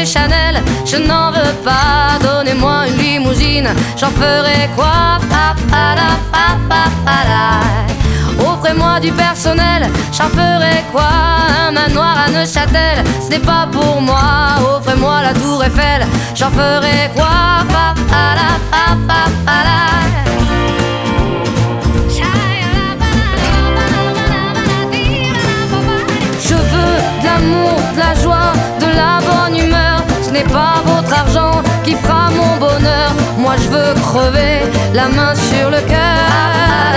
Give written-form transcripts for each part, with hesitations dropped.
chez Chanel, je n'en veux pas. Donnez-moi une limousine, j'en ferai quoi? Offrez-moi du personnel, j'en ferai quoi? Un manoir à Neuchâtel, ce n'est pas pour moi. Offrez-moi la tour Eiffel, j'en ferai quoi? Je veux de l'amour, de la joie, de la bonne humeur. Ce n'est pas votre argent qui fera mon bonheur. Moi je veux crever, la main sur le cœur.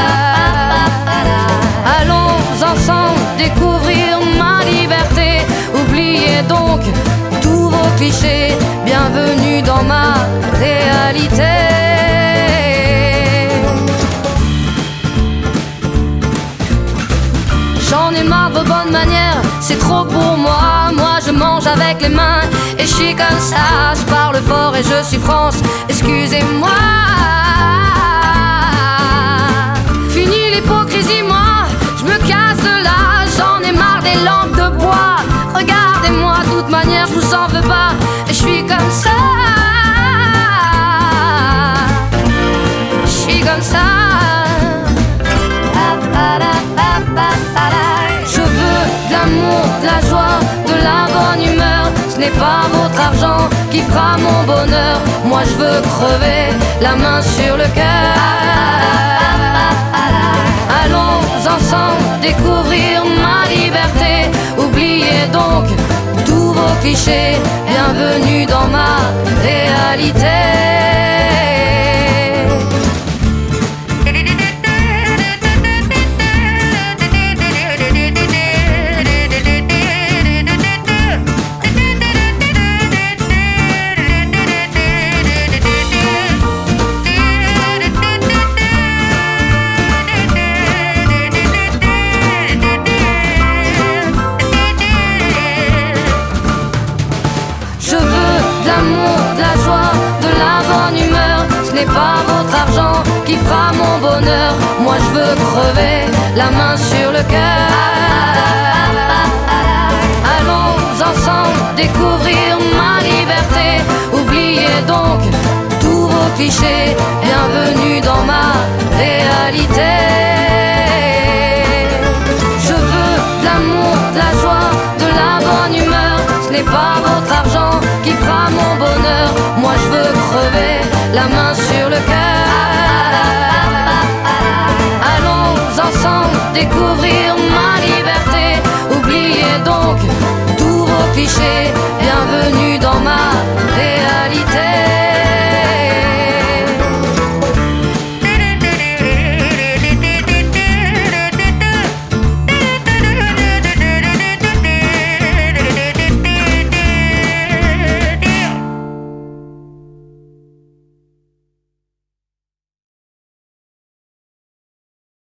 Allons ensemble découvrir ma liberté. Oubliez donc tous vos clichés. Bienvenue dans ma réalité. J'en ai marre de vos bonnes manières, c'est trop pour moi. Moi je mange avec les mains et je suis comme ça. Je parle fort et je suis France, excusez-moi. Fini l'hypocrisie, moi je me casse de là. J'en ai marre des lampes de bois. Regardez-moi, de toute manière je vous en veux pas. Et je suis comme ça. Je suis comme ça. Je veux de l'amour, de la joie, de la bonne humeur. Ce n'est pas votre argent qui fera mon bonheur. Moi je veux crever, la main sur le cœur. Allons ensemble découvrir ma liberté. Oubliez donc tous vos clichés. Bienvenue dans ma réalité. Ce n'est pas votre argent qui fera mon bonheur. Moi je veux crever, la main sur le cœur. Allons ensemble découvrir ma liberté. Oubliez donc tous vos clichés. Bienvenue dans ma réalité. Je veux de l'amour, de la joie, de la bonne humeur. Ce n'est pas votre argent qui fera mon bonheur. Moi je veux crever, la main sur le cœur. Allons ensemble découvrir ma liberté. Oubliez donc tous vos clichés. Bienvenue dans ma réalité.